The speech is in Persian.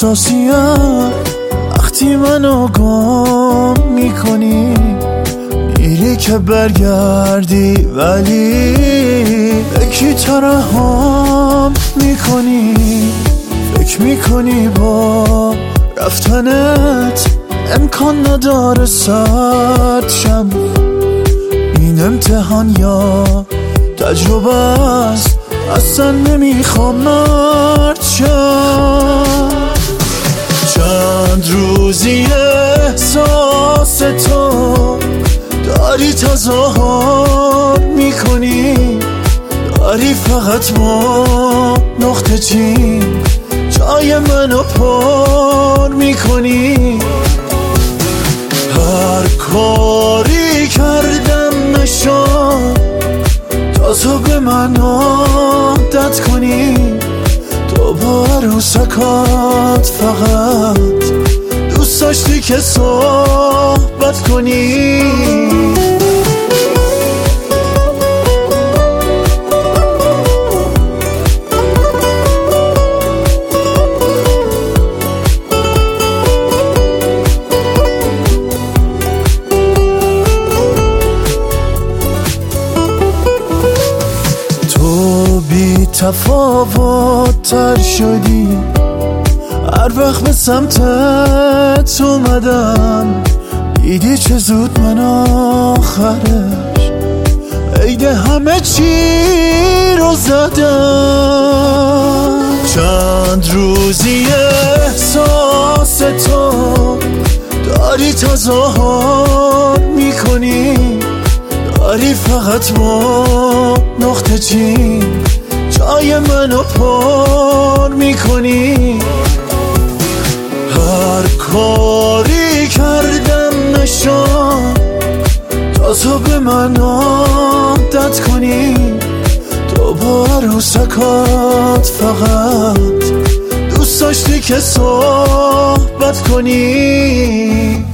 احساسیم وقتی منو گم میکنی، میری که برگردی ولی به کی ترحم میکنی؟ فکر میکنی با رفتنت امکان نداره سرد شم؟ این امتحان یا تجربه است، اصلا نمیخوام مرد شم. چند روزی احساس تو داری تظاهر میکنی، داری فقط با نقطه چین جای منو پر میکنی. هر کاری کردم نشد تا تو به من عادت کنی، تو با عروسکات فقط دوست داشتی که صحبت کنی. بی تفاوت تر شدی هر وقت به سمتت اومدم، دیدی چه زود من آخرش عید همه چی رو زدم. چند روزی احساس تو داری تظاهر میکنی، داری فقط با نقطه چین جای منو پر میکنی. هر کاری کردم نشد تا تو به من عادت کنی، تو با عروسکات فقط دوست داشتی که صحبت کنی.